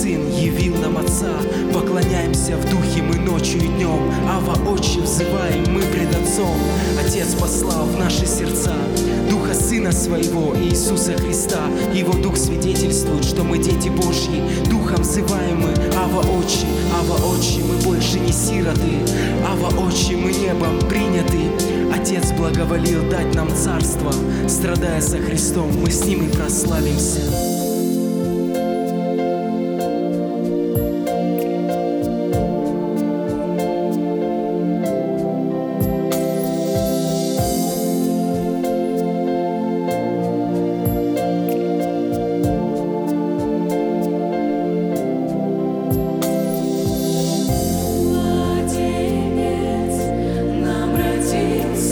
Сын явил нам Отца. Поклоняемся в духе мы ночью и днем. Ава, Отче, взываем мы пред Отцом. Отец послал в наши сердца Духа Сына Своего, Иисуса Христа. Его Дух свидетельствует, что мы дети Божьи. Духом взываем мы: Ава, Отче, мы больше не сироты. Ава, Отче, мы небом приняты. Отец благоволил дать нам царство. Страдая со Христом, мы с Ним и прославимся.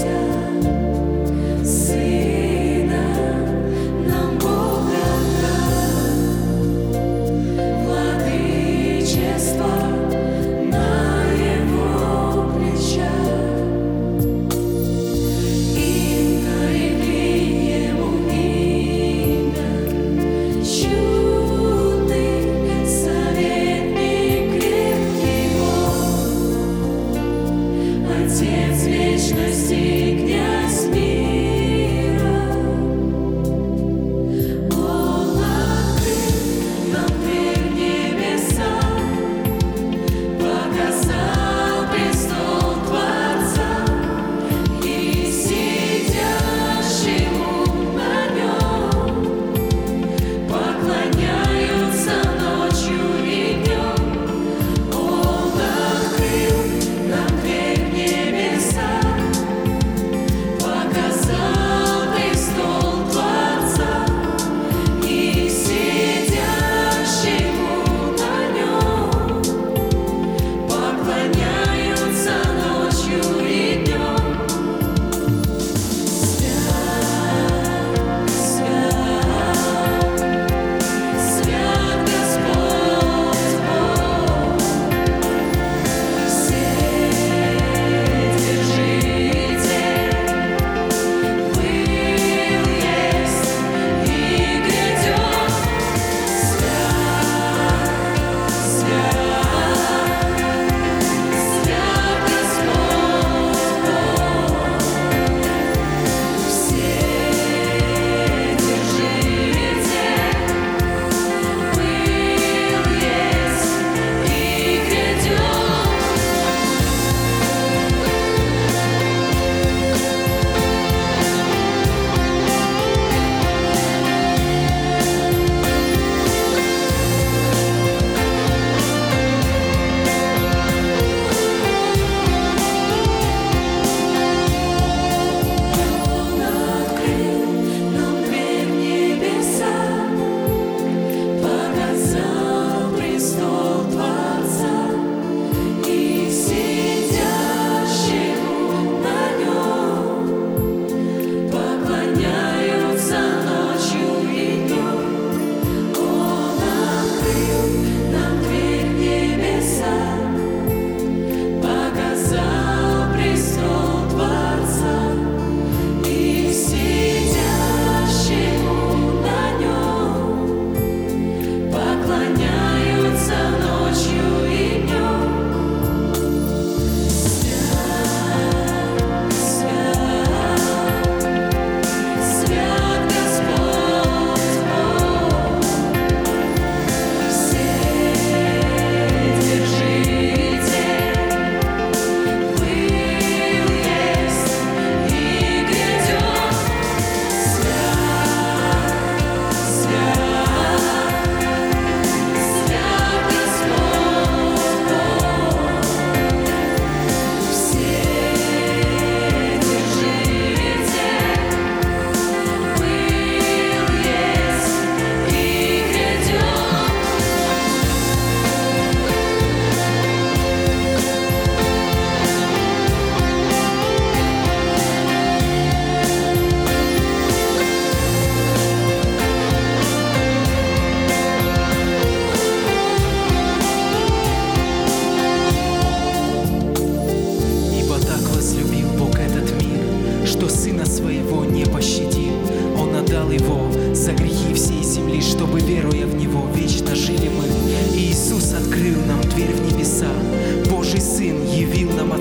Сына нам Бог отдал.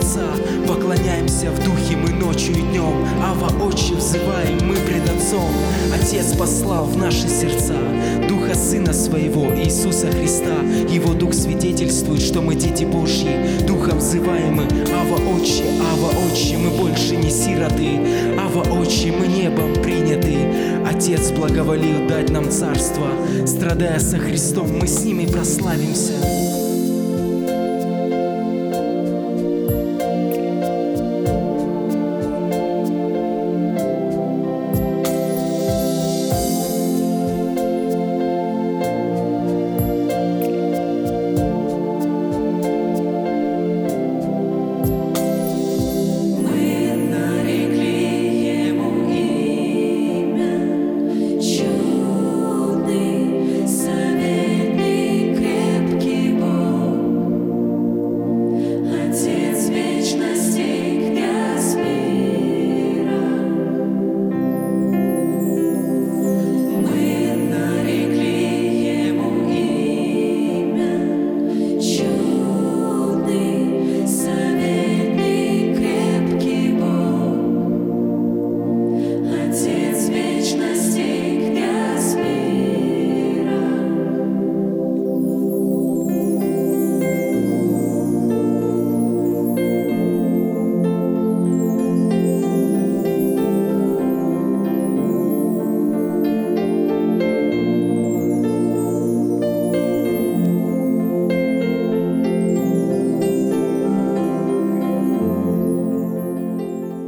Отца, поклоняемся в духе мы ночью и днем. Ава, Отче, взываем мы пред Отцом. Отец послал в наши сердца Духа Сына Своего, Иисуса Христа. Его Дух свидетельствует, что мы дети Божьи. Духом взываем мы: Ава, Отче, мы больше не сироты. Ава, Отче, мы небом приняты. Отец благоволил дать нам царство. Страдая со Христом, мы с Ним и прославимся.